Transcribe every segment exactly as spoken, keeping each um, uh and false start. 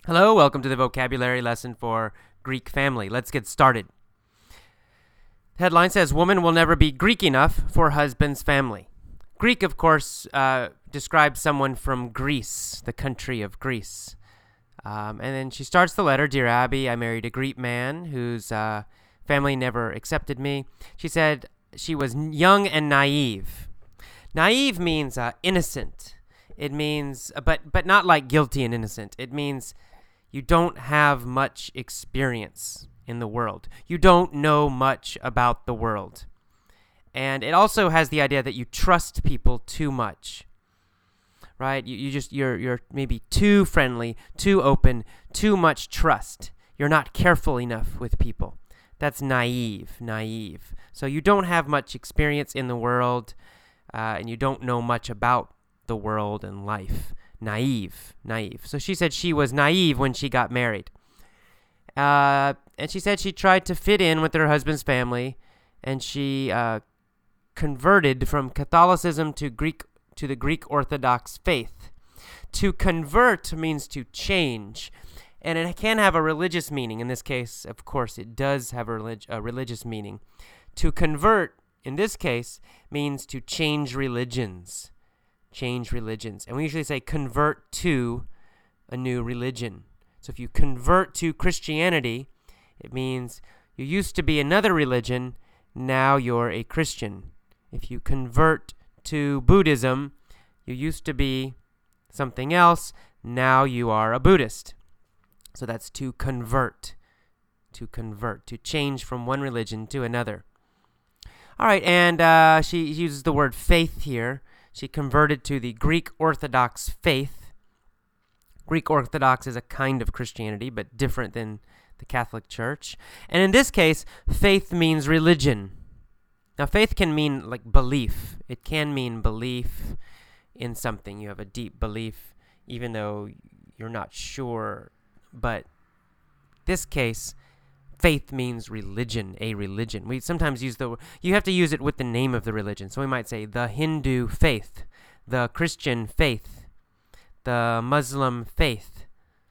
Hello, welcome to the vocabulary lesson for Greek family. Let's get started. Headline says, woman will never be Greek enough for husband's family. Greek, of course, uh, describes someone from Greece, the country of Greece. Um, and then she starts the letter, Dear Abby, I married a Greek man whose uh, family never accepted me. She said she was young and naive. Naive means uh, innocent. It means, but but not like guilty and innocent. It means you don't have much experience in the world. You don't know much about the world. And it also has the idea that you trust people too much. Right? You, you just you're you're maybe too friendly, too open, too much trust. You're not careful enough with people. That's naive, naive. So you don't have much experience in the world, uh, and you don't know much about the world and life. Naive, naive. So she said she was naive when she got married. Uh, and she said she tried to fit in with her husband's family, and she uh, converted from Catholicism to Greek to the Greek Orthodox faith. To convert means to change, and it can have a religious meaning. In this case, of course, it does have a, relig- a religious meaning. To convert, in this case, means to change religions. Change religions. And we usually say convert to a new religion. So if you convert to Christianity, it means you used to be another religion, now you're a Christian. If you convert to Buddhism, you used to be something else, now you are a Buddhist. So that's to convert. To convert. To change from one religion to another. All right, and uh, she uses the word faith here. She converted to the Greek Orthodox faith. Greek Orthodox is a kind of Christianity, but different than the Catholic Church. And in this case, faith means religion. Now, faith can mean like belief. It can mean belief in something. You have a deep belief, even though you're not sure. But this case, faith means religion, a religion. We sometimes use the, you have to use it with the name of the religion. So we might say the Hindu faith, the Christian faith, the Muslim faith.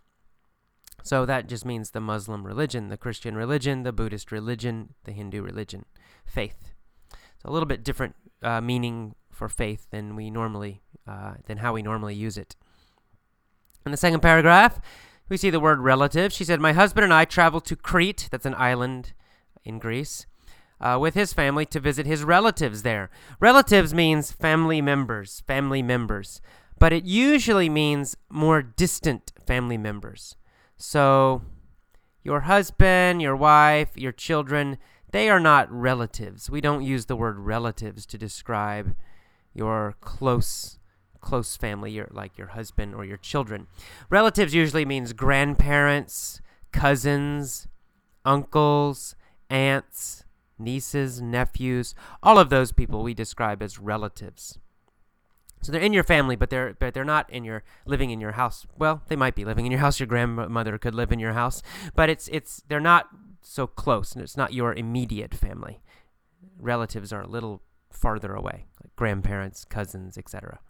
So that just means the Muslim religion, the Christian religion, the Buddhist religion, the Hindu religion, faith. So a little bit different uh, meaning for faith than we normally, uh, than how we normally use it. In the second paragraph, we see the word relative. She said, my husband and I traveled to Crete, that's an island in Greece, uh, with his family to visit his relatives there. Relatives means family members, family members. But it usually means more distant family members. So your husband, your wife, your children, they are not relatives. We don't use the word relatives to describe your close close family, your like your husband or your children. Relatives usually means grandparents, cousins, uncles, aunts, nieces, nephews. All of those people we describe as relatives. So they're in your family, but they're but they're not in your living in your house. Well, they might be living in your house. Your grandmother could live in your house, but it's it's they're not so close, and it's not your immediate family. Relatives are a little farther away, like grandparents, cousins, et cetera.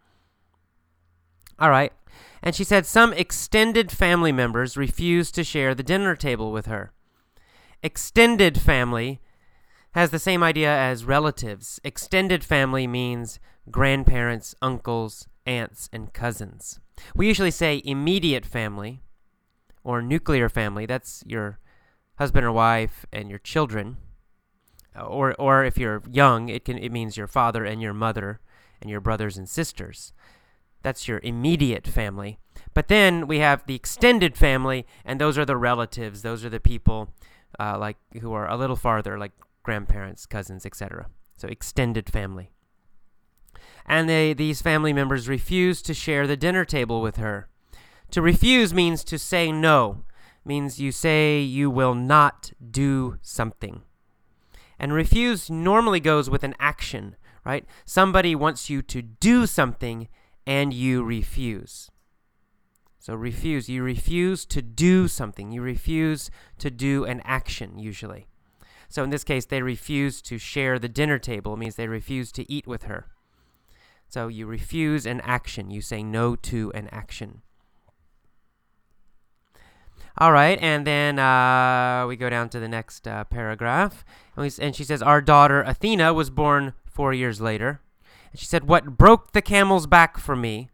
All right. And she said some extended family members refused to share the dinner table with her. Extended family has the same idea as relatives. Extended family means grandparents, uncles, aunts, and cousins. We usually say immediate family or nuclear family. That's your husband or wife and your children. Or or if you're young, it can it means your father and your mother and your brothers and sisters. That's your immediate family. But then we have the extended family, and those are the relatives. Those are the people uh, like who are a little farther, like grandparents, cousins, et cetera. So extended family. And they, these family members refused to share the dinner table with her. To refuse means to say no. Means you say you will not do something. And refuse normally goes with an action, right? Somebody wants you to do something, and you refuse. So refuse, you refuse to do something. You refuse to do an action, usually. So in this case, they refuse to share the dinner table. It means they refuse to eat with her. So you refuse an action. You say no to an action. All right, and then uh, we go down to the next uh, paragraph, and, we, and she says, our daughter Athena was born four years later. And she said, what broke the camel's back for me?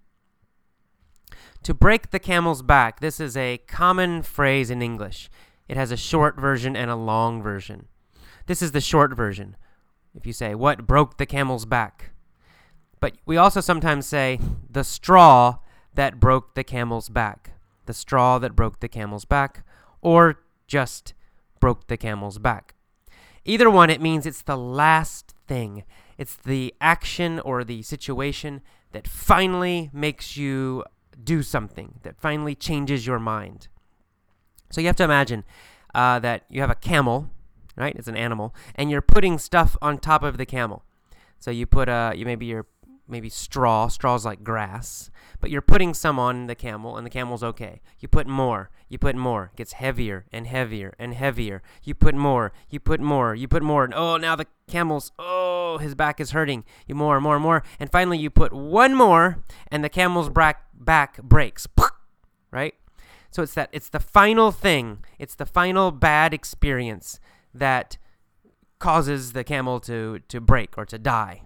To break the camel's back, this is a common phrase in English. It has a short version and a long version. This is the short version. If you say, what broke the camel's back? But we also sometimes say, the straw that broke the camel's back. The straw that broke the camel's back, or just broke the camel's back. Either one, it means it's the last thing. It's the action or the situation that finally makes you do something, that finally changes your mind. So you have to imagine uh, that you have a camel, right? It's an animal, and you're putting stuff on top of the camel. So you put uh, you maybe you're maybe straw. Straw's like grass. But you're putting some on the camel, and the camel's okay. You put more. You put more. It gets heavier and heavier and heavier. You put more. You put more. You put more. And oh, now the camel's, oh, his back is hurting. You more, more, more. And finally you put one more, and the camel's back, back breaks. Right? So it's that. It's the final thing. It's the final bad experience that causes the camel to, to break or to die.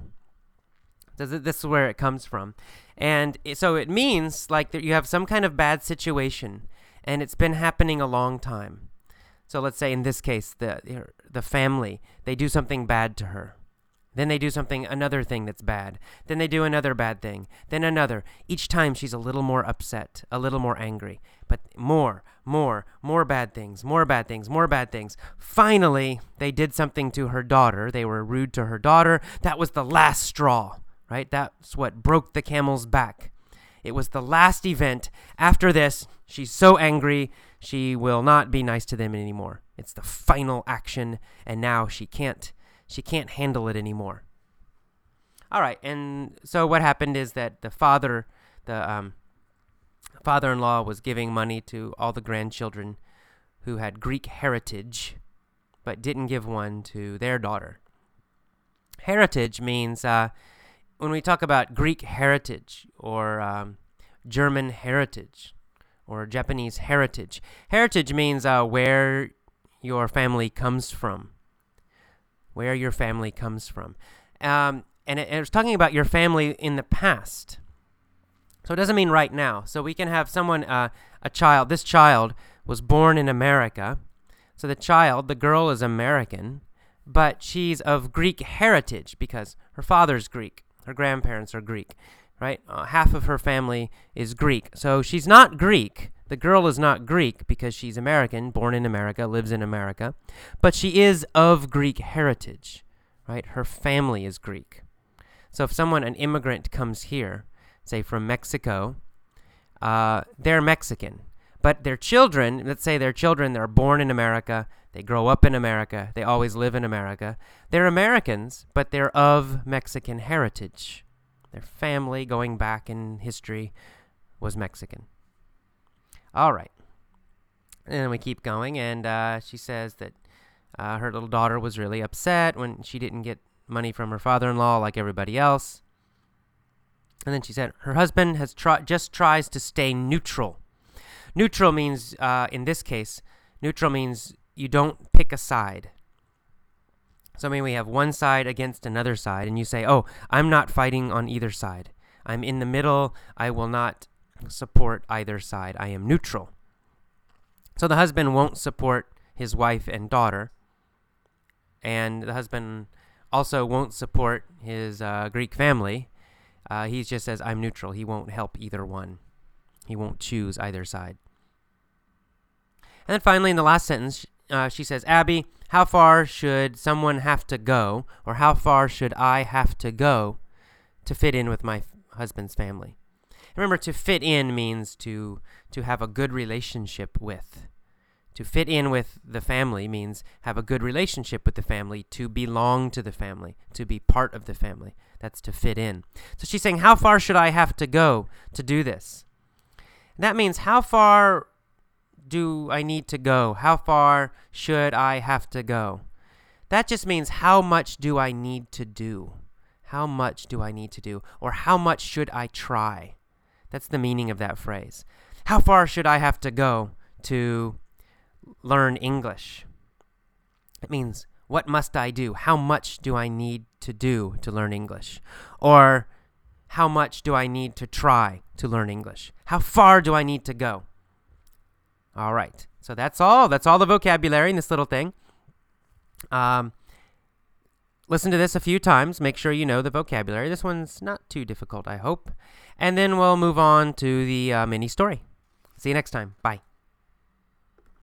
This is where it comes from. And so it means like that you have some kind of bad situation, and it's been happening a long time. So let's say in this case, the the family, they do something bad to her. Then they do something, another thing that's bad. Then they do another bad thing. Then another. Each time she's a little more upset, a little more angry. But more, more, more bad things, more bad things, more bad things. Finally, they did something to her daughter. They were rude to her daughter. That was the last straw. Right? That's what broke the camel's back. It was the last event. After this, she's so angry, she will not be nice to them anymore. It's the final action, and now she can't, she can't handle it anymore. All right, and so what happened is that the father, the um, father-in-law was giving money to all the grandchildren who had Greek heritage, but didn't give one to their daughter. Heritage means... Uh, When we talk about Greek heritage or um, German heritage or Japanese heritage, heritage means uh, where your family comes from, where your family comes from. Um, and it, it was talking about your family in the past. So it doesn't mean right now. So we can have someone, uh, a child, this child was born in America. So the child, the girl is American, but she's of Greek heritage because her father's Greek. Her grandparents are Greek, right? Uh, half of her family is Greek. So she's not Greek. The girl is not Greek because she's American, born in America, lives in America. But she is of Greek heritage, right? Her family is Greek. So if someone, an immigrant, comes here, say from Mexico, uh, they're Mexican. But their children, let's say their children, they're born in America, they grow up in America, they always live in America. They're Americans, but they're of Mexican heritage. Their family, going back in history, was Mexican. All right. And then we keep going, and uh, she says that uh, her little daughter was really upset when she didn't get money from her father-in-law like everybody else. And then she said her husband has try- just tries to stay neutral. Neutral means, uh, in this case, neutral means you don't pick a side. So I mean, we have one side against another side, and you say, oh, I'm not fighting on either side. I'm in the middle. I will not support either side. I am neutral. So the husband won't support his wife and daughter, and the husband also won't support his uh, Greek family. Uh, he just says, I'm neutral. He won't help either one. He won't choose either side. And then finally, in the last sentence, uh, she says, Abby, how far should someone have to go, or how far should I have to go to fit in with my f- husband's family? Remember, to fit in means to to have a good relationship with. To fit in with the family means have a good relationship with the family, to belong to the family, to be part of the family. That's to fit in. So she's saying, how far should I have to go to do this? That means, how far do I need to go? How far should I have to go? That just means, how much do I need to do? How much do I need to do? Or how much should I try? That's the meaning of that phrase. How far should I have to go to learn English. It means, what must I do? How much do I need to do to learn English? Or, how much do I need to try to learn English? How far do I need to go? All right. So that's all. That's all the vocabulary in this little thing. Um, listen to this a few times. Make sure you know the vocabulary. This one's not too difficult, I hope. And then we'll move on to the uh, mini story. See you next time. Bye.